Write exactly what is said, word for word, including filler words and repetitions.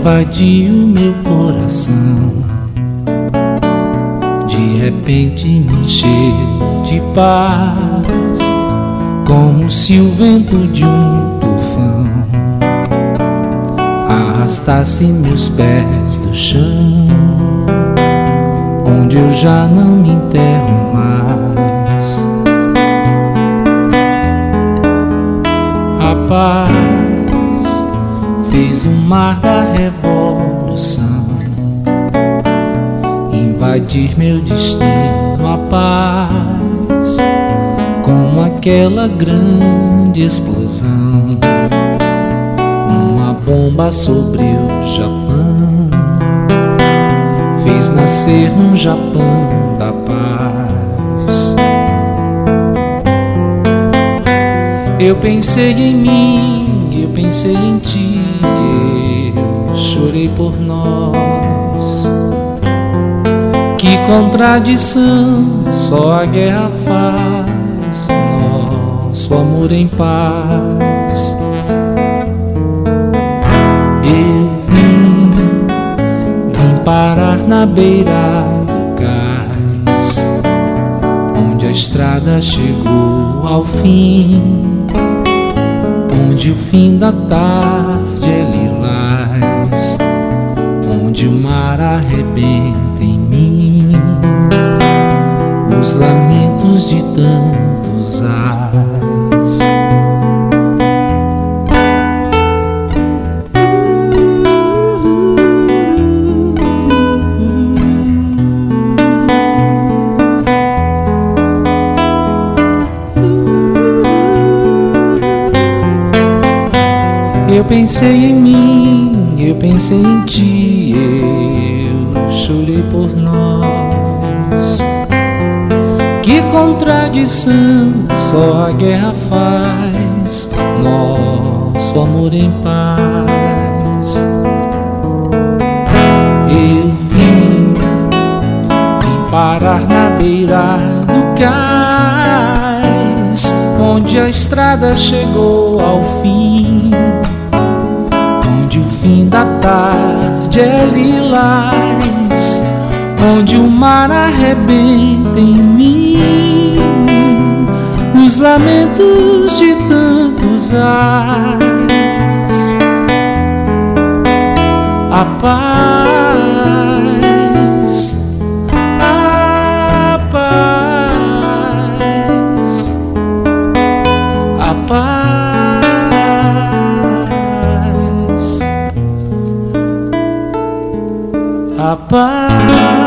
invadiu meu coração. De repente me encheu de paz, como se o vento de um tufão arrastasse meus pés do chão, onde eu já não me enterro mais. A paz fez o mar da revolução invadir meu destino. A paz, como aquela grande explosão, uma bomba sobre o Japão, fez nascer um Japão da paz. Eu pensei em mim, eu pensei em ti, eu chorei por nós. Que contradição só a guerra faz, nosso amor em paz. Eu vim, vim parar na beira do cais, onde a estrada chegou ao fim, onde o fim da tarde é lilás, onde o mar arrebenta em mim os lamentos de tantos ais. Eu pensei em mim, eu pensei em ti, eu chorei por nós. Que contradição só a guerra faz, nosso amor em paz. Eu vim, vim parar na beira do cais, onde a estrada chegou ao fim, onde o fim da tarde é lilás, onde o mar arrebenta em mim os lamentos de tantos ais. A paz, a paz, a paz, a paz.